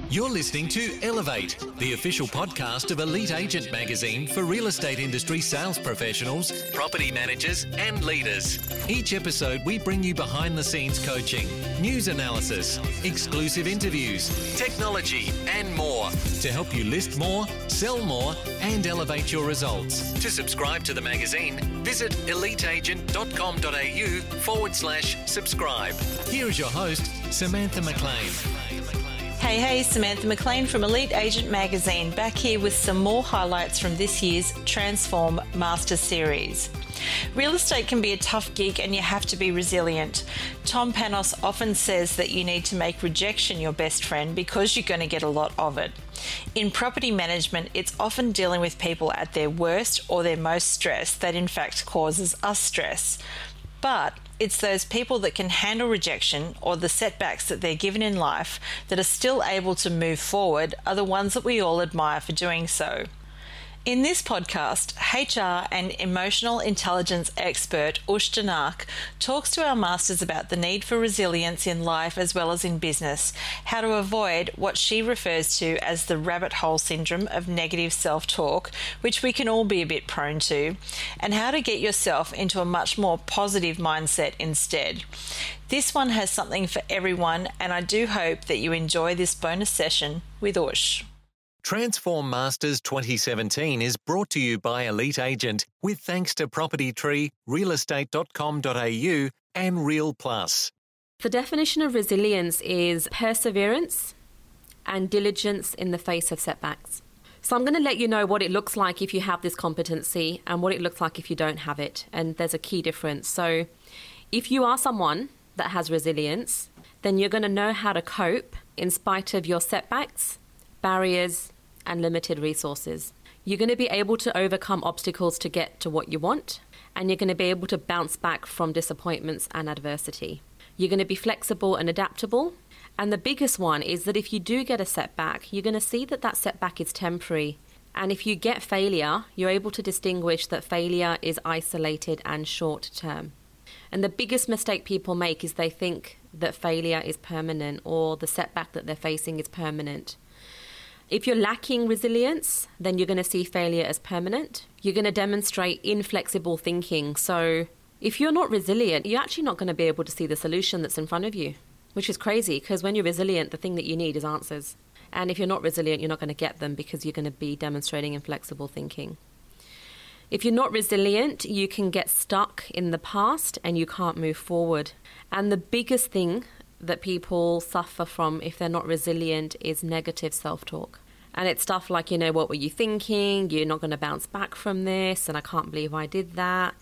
You're listening to Elevate, the official podcast of Elite Agent magazine for real estate industry sales professionals, property managers, and leaders. Each episode, we bring you behind the scenes coaching, news analysis, exclusive interviews, technology, and more to help you list more, sell more, and elevate your results. To subscribe to the magazine, visit eliteagent.com.au/subscribe. Here is your host, Samantha McLean. Hey, Samantha McLean from Elite Agent Magazine, back here with some more highlights from this year's Transform Master Series. Real estate can be a tough gig and you have to be resilient. Tom Panos often says that you need to make rejection your best friend because you're going to get a lot of it. In property management, it's often dealing with people at their worst or their most stressed that in fact causes us stress. But it's those people that can handle rejection or the setbacks that they're given in life that are still able to move forward are the ones that we all admire for doing so. In this podcast, HR and emotional intelligence expert Ush Janak talks to our masters about the need for resilience in life as well as in business, how to avoid what she refers to as the rabbit hole syndrome of negative self-talk, which we can all be a bit prone to, and how to get yourself into a much more positive mindset instead. This one has something for everyone, and I do hope that you enjoy this bonus session with Ush. Transform Masters 2017 is brought to you by Elite Agent with thanks to Property Tree, realestate.com.au and Real Plus. The definition of resilience is perseverance and diligence in the face of setbacks. So I'm going to let you know what it looks like if you have this competency and what it looks like if you don't have it. And there's a key difference. So if you are someone that has resilience, then you're going to know how to cope in spite of your setbacks, barriers, and limited resources. You're going to be able to overcome obstacles to get to what you want, and you're going to be able to bounce back from disappointments and adversity. You're going to be flexible and adaptable, and the biggest one is that if you do get a setback, you're going to see that that setback is temporary. And if you get failure, you're able to distinguish that failure is isolated and short term. And the biggest mistake people make is they think that failure is permanent or the setback that they're facing is permanent. If you're lacking resilience, then you're going to see failure as permanent. You're going to demonstrate inflexible thinking. So if you're not resilient, you're actually not going to be able to see the solution that's in front of you, which is crazy because when you're resilient, the thing that you need is answers. And if you're not resilient, you're not going to get them because you're going to be demonstrating inflexible thinking. If you're not resilient, you can get stuck in the past and you can't move forward. And the biggest thing that people suffer from if they're not resilient is negative self-talk. And it's stuff like, what were you thinking? You're not going to bounce back from this, and I can't believe I did that.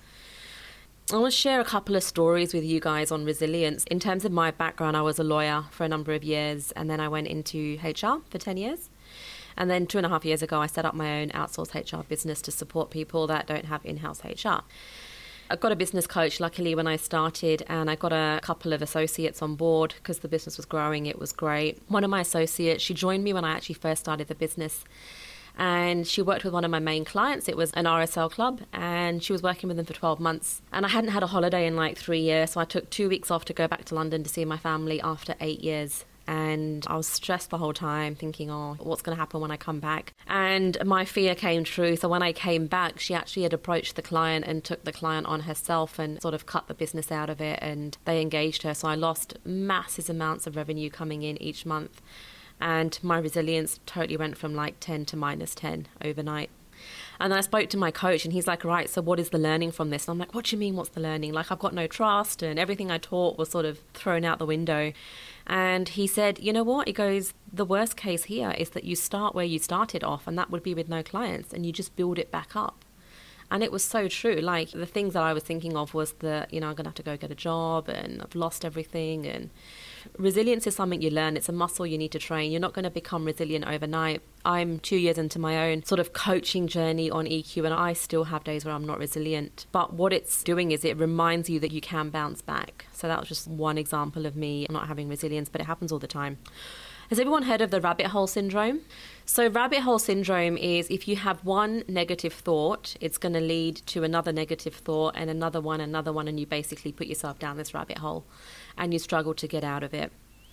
I want to share a couple of stories with you guys on resilience. In terms of my background, I was a lawyer for a number of years, and then I went into HR for 10 years. And then 2.5 years ago, I set up my own outsourced HR business to support people that don't have in-house HR. I got a business coach, luckily, when I started, and I got a couple of associates on board because the business was growing. It was great. One of my associates, she joined me when I actually first started the business, and she worked with one of my main clients. It was an RSL club, and she was working with them for 12 months. And I hadn't had a holiday in like 3 years, so I took 2 weeks off to go back to London to see my family after 8 years. And I was stressed the whole time thinking, what's going to happen when I come back? And my fear came true. So when I came back, she actually had approached the client and took the client on herself and sort of cut the business out of it. And they engaged her. So I lost massive amounts of revenue coming in each month. And my resilience totally went from like 10 to minus 10 overnight. And then I spoke to my coach and he's like, right, so what is the learning from this? And I'm like, what do you mean, what's the learning? Like, I've got no trust and everything I taught was sort of thrown out the window. And he said, you know what? He goes, the worst case here is that you start where you started off, and that would be with no clients, and you just build it back up. And it was so true. Like, the things that I was thinking of was that, I'm going to have to go get a job and I've lost everything. And resilience is something you learn. It's a muscle you need to train. You're not going to become resilient overnight. I'm 2 years into my own sort of coaching journey on EQ, and I still have days where I'm not resilient. But what it's doing is it reminds you that you can bounce back. So that was just one example of me not having resilience, but it happens all the time. Has everyone heard of the rabbit hole syndrome? So rabbit hole syndrome is if you have one negative thought, it's going to lead to another negative thought and another one, and you basically put yourself down this rabbit hole and you struggle to get out of it.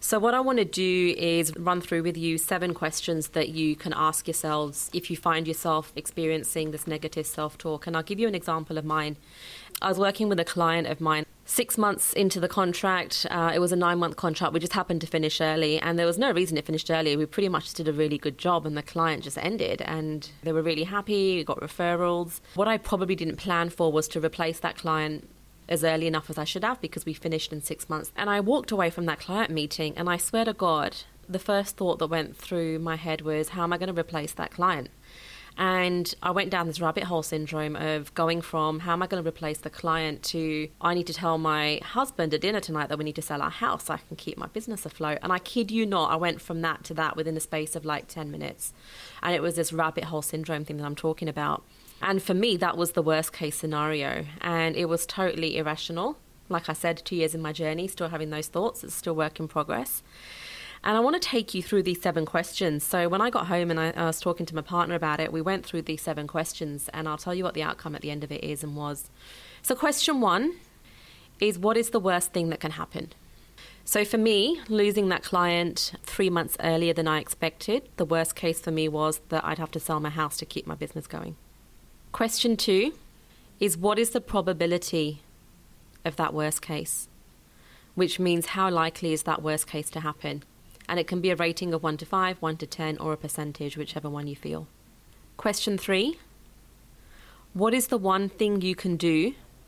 So what I want to do is run through with you 7 questions that you can ask yourselves if you find yourself experiencing this negative self-talk. And I'll give you an example of mine. I was working with a client of mine 6 months into the contract. It was a 9-month contract. We just happened to finish early, and there was no reason it finished early. We pretty much did a really good job, and the client just ended, and they were really happy. We got referrals. What I probably didn't plan for was to replace that client as early enough as I should have, because we finished in 6 months. And I walked away from that client meeting, and I swear to God, the first thought that went through my head was, how am I going to replace that client? And I went down this rabbit hole syndrome of going from, how am I going to replace the client, to, I need to tell my husband at dinner tonight that we need to sell our house so I can keep my business afloat. And I kid you not, I went from that to that within the space of like 10 minutes. And it was this rabbit hole syndrome thing that I'm talking about. And for me, that was the worst case scenario. And it was totally irrational. Like I said, 2 years in my journey, still having those thoughts. It's still work in progress. And I want to take you through these 7 questions. So when I got home and I was talking to my partner about it, we went through these 7 questions, and I'll tell you what the outcome at the end of it is and was. So question 1 is, what is the worst thing that can happen? So for me, losing that client 3 months earlier than I expected, the worst case for me was that I'd have to sell my house to keep my business going. Question 2 is, what is the probability of that worst case? Which means, how likely is that worst case to happen? And it can be a rating of 1 to 5, 1 to 10, or a percentage, whichever one you feel. Question 3, what is the one thing you can do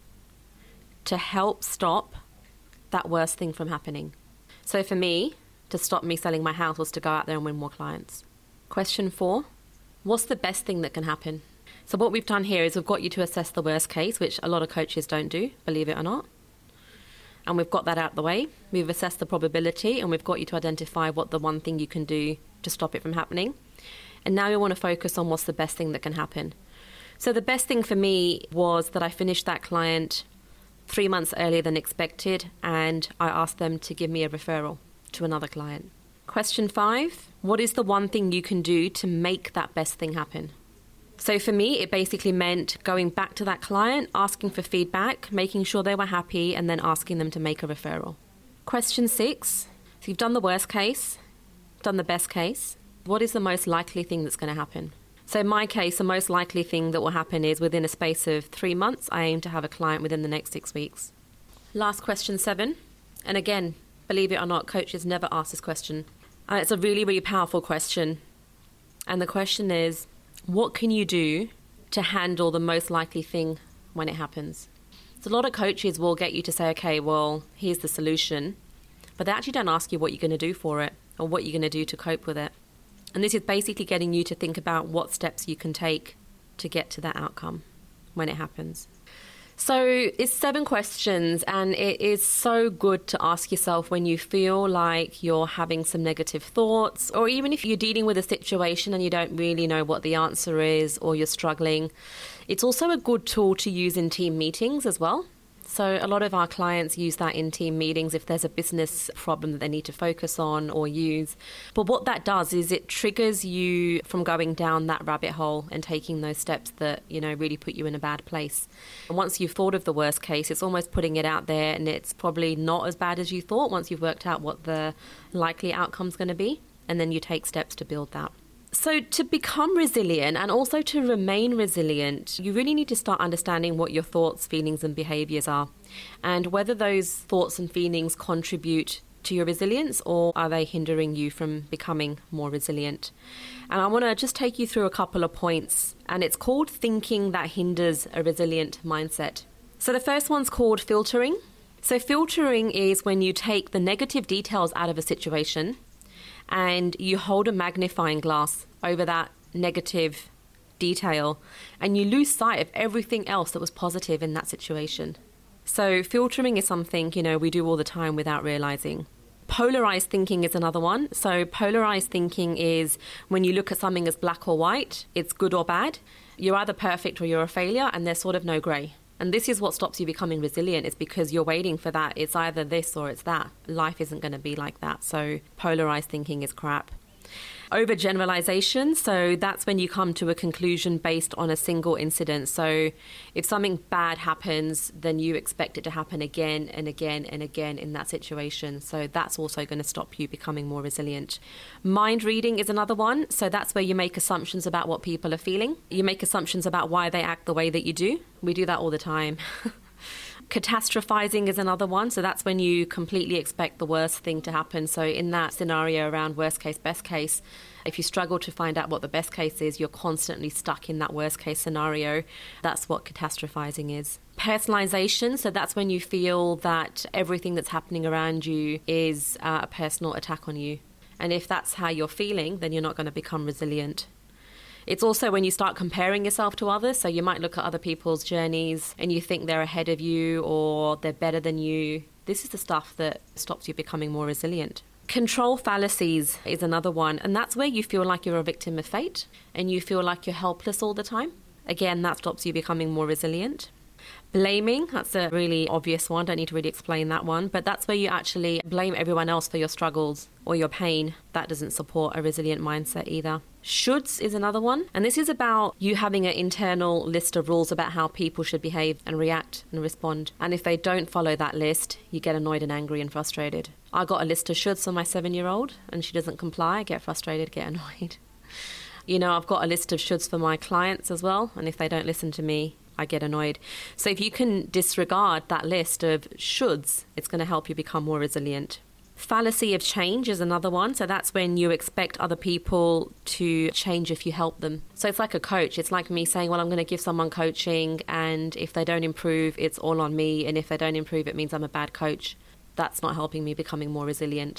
to help stop that worst thing from happening? So for me, to stop me selling my house was to go out there and win more clients. Question 4, what's the best thing that can happen? So what we've done here is we've got you to assess the worst case, which a lot of coaches don't do, believe it or not. And we've got that out the way. We've assessed the probability, and we've got you to identify what the one thing you can do to stop it from happening. And now we want to focus on what's the best thing that can happen. So the best thing for me was that I finished that client 3 months earlier than expected, and I asked them to give me a referral to another client. Question 5, what is the one thing you can do to make that best thing happen? So for me, it basically meant going back to that client, asking for feedback, making sure they were happy, and then asking them to make a referral. Question 6, so you've done the worst case, done the best case. What is the most likely thing that's going to happen? So in my case, the most likely thing that will happen is within a space of 3 months, I aim to have a client within the next 6 weeks. Last question 7. And again, believe it or not, coaches never ask this question. It's a really, really powerful question. And the question is, what can you do to handle the most likely thing when it happens? So a lot of coaches will get you to say, okay, well, here's the solution. But they actually don't ask you what you're going to do for it or what you're going to do to cope with it. And this is basically getting you to think about what steps you can take to get to that outcome when it happens. So it's 7 questions, and it is so good to ask yourself when you feel like you're having some negative thoughts, or even if you're dealing with a situation and you don't really know what the answer is, or you're struggling. It's also a good tool to use in team meetings as well. So a lot of our clients use that in team meetings if there's a business problem that they need to focus on or use. But what that does is it triggers you from going down that rabbit hole and taking those steps that, really put you in a bad place. And once you've thought of the worst case, it's almost putting it out there, and it's probably not as bad as you thought once you've worked out what the likely outcome's going to be. And then you take steps to build that. So to become resilient and also to remain resilient, you really need to start understanding what your thoughts, feelings and behaviours are, and whether those thoughts and feelings contribute to your resilience or are they hindering you from becoming more resilient. And I want to just take you through a couple of points, and it's called thinking that hinders a resilient mindset. So the first one's called filtering. So filtering is when you take the negative details out of a situation and you hold a magnifying glass over that negative detail and you lose sight of everything else that was positive in that situation. So filtering is something, we do all the time without realizing. Polarized thinking is another one. So polarized thinking is when you look at something as black or white, it's good or bad. You're either perfect or you're a failure, and there's sort of no grey. And this is what stops you becoming resilient, is because you're waiting for that. It's either this or it's that. Life isn't going to be like that. So polarized thinking is crap. Overgeneralization, so that's when you come to a conclusion based on a single incident. So if something bad happens, then you expect it to happen again and again and again in that situation. So that's also going to stop you becoming more resilient. Mind reading is another one. So that's where you make assumptions about what people are feeling. You make assumptions about why they act the way that you do. We do that all the time. Catastrophizing is another one. So that's when you completely expect the worst thing to happen. So in that scenario around worst case, best case, if you struggle to find out what the best case is, you're constantly stuck in that worst case scenario. That's what catastrophizing is. Personalization, so that's when you feel that everything that's happening around you is a personal attack on you. And if that's how you're feeling, then you're not going to become resilient. It's also when you start comparing yourself to others. So you might look at other people's journeys and you think they're ahead of you or they're better than you. This is the stuff that stops you becoming more resilient. Control fallacies is another one. And that's where you feel like you're a victim of fate and you feel like you're helpless all the time. Again, that stops you becoming more resilient. Blaming, that's a really obvious one. Don't need to really explain that one. But that's where you actually blame everyone else for your struggles or your pain. That doesn't support a resilient mindset either. Shoulds is another one. And this is about you having an internal list of rules about how people should behave and react and respond. And if they don't follow that list, you get annoyed and angry and frustrated. I got a list of shoulds for my 7-year-old and she doesn't comply. I get frustrated, get annoyed. You know, I've got a list of shoulds for my clients as well. And if they don't listen to me, I get annoyed. So if you can disregard that list of shoulds, it's going to help you become more resilient. Fallacy of change is another one. So that's when you expect other people to change if you help them. So it's like a coach. It's like me saying, well, I'm going to give someone coaching and if they don't improve, it's all on me. And if they don't improve, it means I'm a bad coach. That's not helping me becoming more resilient.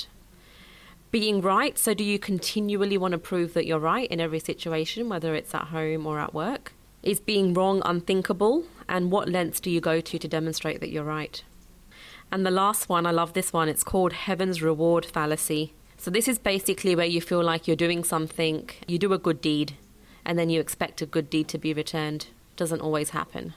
Being right. So do you continually want to prove that you're right in every situation, whether it's at home or at work? Is being wrong unthinkable? And what lengths do you go to demonstrate that you're right? And the last one, I love this one, it's called Heaven's Reward Fallacy. So this is basically where you feel like you're doing something, you do a good deed, and then you expect a good deed to be returned. Doesn't always happen.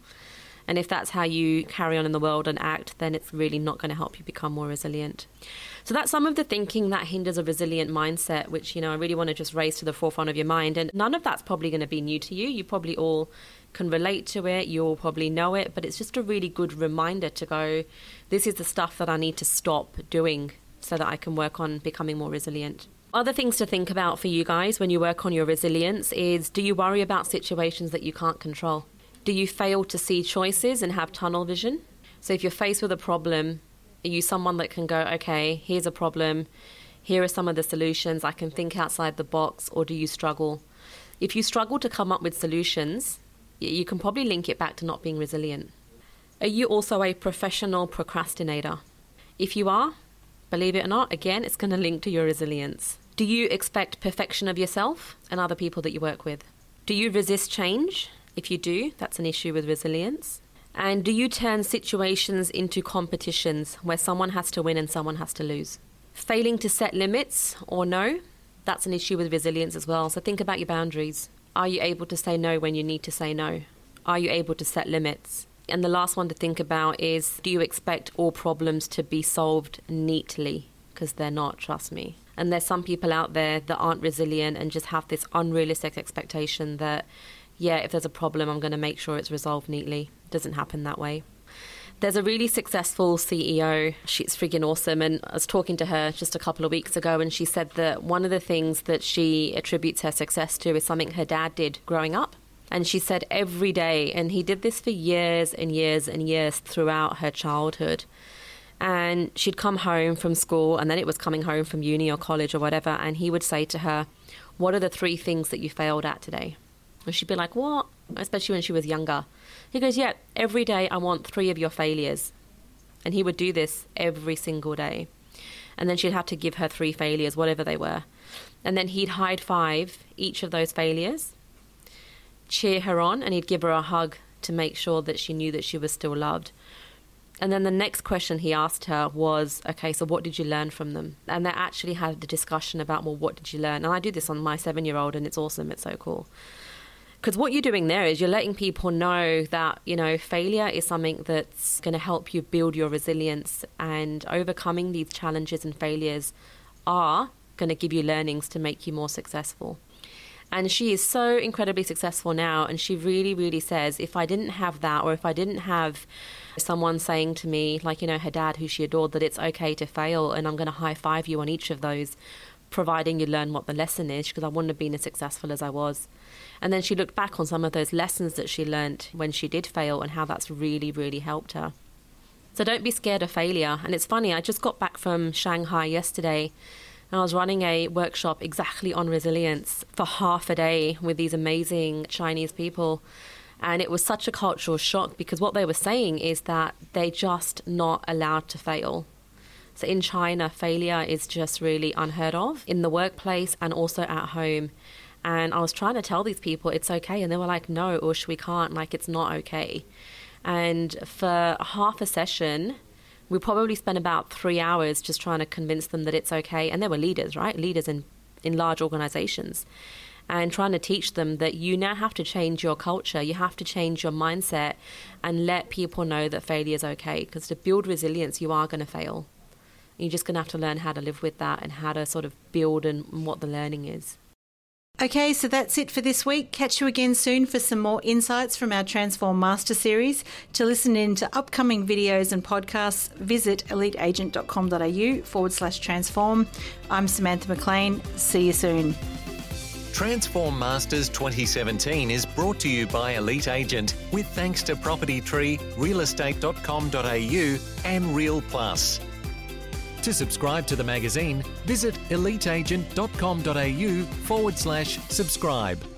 And if that's how you carry on in the world and act, then it's really not going to help you become more resilient. So that's some of the thinking that hinders a resilient mindset, which, I really want to just raise to the forefront of your mind. And none of that's probably going to be new to you. You probably all can relate to it. You'll probably know it. But it's just a really good reminder to go, this is the stuff that I need to stop doing so that I can work on becoming more resilient. Other things to think about for you guys when you work on your resilience is, do you worry about situations that you can't control? Do you fail to see choices and have tunnel vision? So if you're faced with a problem, are you someone that can go, okay, here's a problem, here are some of the solutions, I can think outside the box, or do you struggle? If you struggle to come up with solutions, you can probably link it back to not being resilient. Are you also a professional procrastinator? If you are, believe it or not, again, it's going to link to your resilience. Do you expect perfection of yourself and other people that you work with? Do you resist change? If you do, that's an issue with resilience. And do you turn situations into competitions where someone has to win and someone has to lose? Failing to set limits or no, that's an issue with resilience as well. So think about your boundaries. Are you able to say no when you need to say no? Are you able to set limits? And the last one to think about is, do you expect all problems to be solved neatly? Because they're not, trust me. And there's some people out there that aren't resilient and just have this unrealistic expectation that, yeah, if there's a problem, I'm going to make sure it's resolved neatly. It doesn't happen that way. There's a really successful CEO. She's friggin' awesome. And I was talking to her just a couple of weeks ago, and she said that one of the things that she attributes her success to is something her dad did growing up. And she said every day, and he did this for years and years and years throughout her childhood. And she'd come home from school, and then it was coming home from uni or college or whatever, and he would say to her, what are the 3 things that you failed at today? And she'd be like, what? Especially when she was younger. He goes, yeah, every day I want 3 of your failures. And he would do this every single day. And then she'd have to give her 3 failures, whatever they were. And then he'd high five each of those failures, cheer her on, and he'd give her a hug to make sure that she knew that she was still loved. And then the next question he asked her was, okay, so what did you learn from them? And they actually had the discussion about, well, what did you learn? And I do this on my 7-year-old, and it's awesome. It's so cool. Because what you're doing there is you're letting people know that, failure is something that's going to help you build your resilience, and overcoming these challenges and failures are going to give you learnings to make you more successful. And she is so incredibly successful now. And she really, really says, if I didn't have that, or if I didn't have someone saying to me, like, her dad, who she adored, that it's okay to fail and I'm going to high five you on each of those, providing you learn what the lesson is, because I wouldn't have been as successful as I was. And then she looked back on some of those lessons that she learnt when she did fail and how that's really, really helped her. So don't be scared of failure. And it's funny, I just got back from Shanghai yesterday, and I was running a workshop exactly on resilience for half a day with these amazing Chinese people. And it was such a cultural shock, because what they were saying is that they're just not allowed to fail. So in China, failure is just really unheard of in the workplace and also at home. And I was trying to tell these people it's okay. And they were like, no, Ush, we can't. Like, it's not okay. And for half a session, we probably spent about 3 hours just trying to convince them that it's okay. And they were leaders, right? Leaders in large organizations. And trying to teach them that you now have to change your culture. You have to change your mindset and let people know that failure is okay. Because to build resilience, you are going to fail. You're just going to have to learn how to live with that and how to sort of build and what the learning is. Okay, so that's it for this week. Catch you again soon for some more insights from our Transform Master Series. To listen in to upcoming videos and podcasts, visit eliteagent.com.au/transform. I'm Samantha McLean. See you soon. Transform Masters 2017 is brought to you by Elite Agent with thanks to Property Tree, realestate.com.au and Real Plus. To subscribe to the magazine, visit eliteagent.com.au/subscribe.